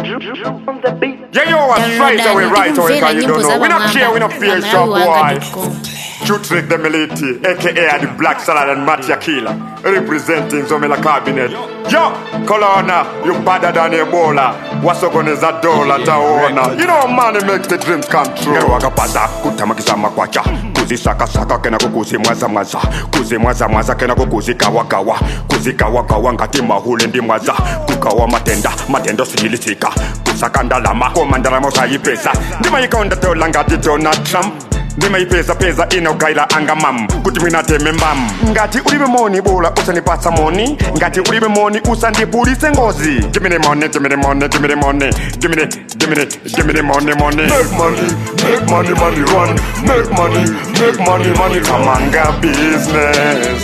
Yeah, you are straight away, right away, cause you don't know. We not care, we not fear, shop boy. Chutrick the Militi, aka the Black Salad and Matia Killer, representing Zomela Cabinet. Yo, Colonna, you better than Ebola. What's up on is a dollar taona? You know, money makes the dreams come true. Wakapata, kutamakisa makwacha. Kuzi saka saka kena kukuzi mwaza mwaza. Kuzi mwaza mwaza kena kukuzi kawa kawa. Kuzi kawa kawa ngati mahule ndi mwaza. Kukawa matendo sijilisika. Kusakanda lama, komandara mosa yipesa. Ndima yikonda tola ngati Donald Trump. Dima ipeza ino gaila anga mam kutimina teme mbam ngati ulibe money bola usanipasa money ngati ulibe money usandipulise ngozi give me the money give me the money give me the money give me the money make money run make money Tamanga business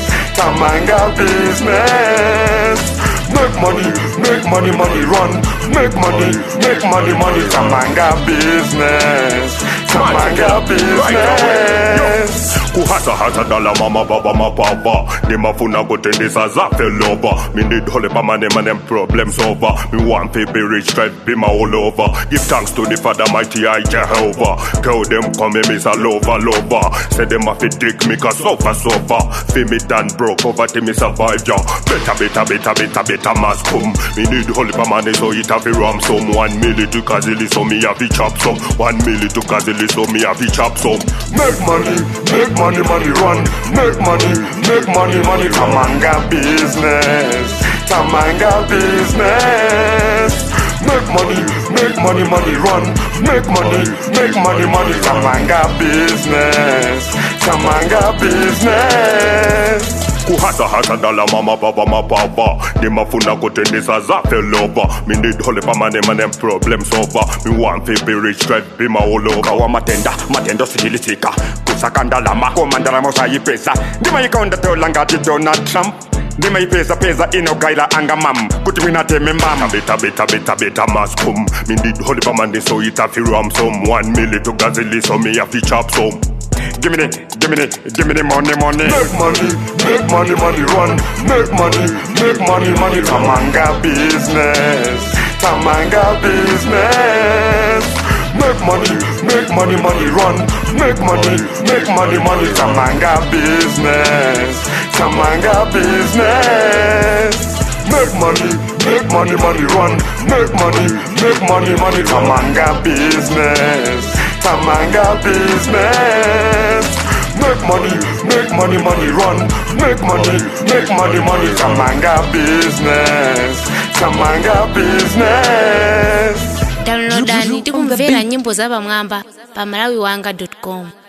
make money run make money Tamanga business kuhasa dala mama baba mapapa ni mafuna kutendesa zafe loba me need hole pa man problem solver me want to be rich drive be my all over give thanks to the Father mighty I Jehovah tell them come me a lover say them a fit dick me cause suffer feel me done broke over to me survive ya better mass come me need hole pa man so it have a ram some 1 million to Kazili so me have to chop some 1 million to Kazili so me have to chop some make money run make money Tamanga business make money run make money Tamanga business kuhasa dala mama baba mapapa ni mafuna kutendesa zafe loba me need hole pa man problem solver me want to be rich drive be my all over kawa matendo sijilisika kusakanda lama komandara mosa yipesa ndima yikonda tola ngati Donald Trump ndima ipesa ino gaila anga mam kutimina teme mbam better mass come me need hole pa man so it have to ram some 1 million to Gazili so me have to chop some give me the money make money run make money Tamanga business make money run make money Tamanga business make money run make money Tamanga business make money run make money Tamanga business download and tikumvera nyimbo za Bamwamba pa malawiwanga.com